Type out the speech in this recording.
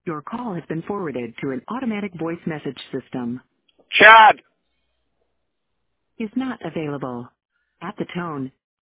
Your call has been forwarded to an automatic voice message system. Chad. Is not available. At the tone,